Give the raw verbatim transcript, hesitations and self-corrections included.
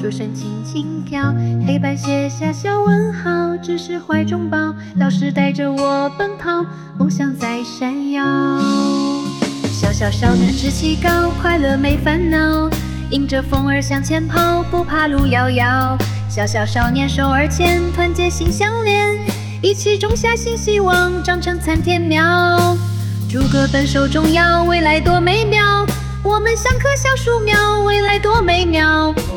出神轻轻飘，黑板写下小问号，知识怀中抱，老师带着我奔跑，梦想在闪耀。小小少年志气高，快乐没烦恼，迎着风儿向前跑，不怕路遥遥。小小少年手儿牵，团结心相连，一起种下新希望，长成参天苗。诸葛奔手中药，未来多美妙，我们像棵小树苗，未来多美妙。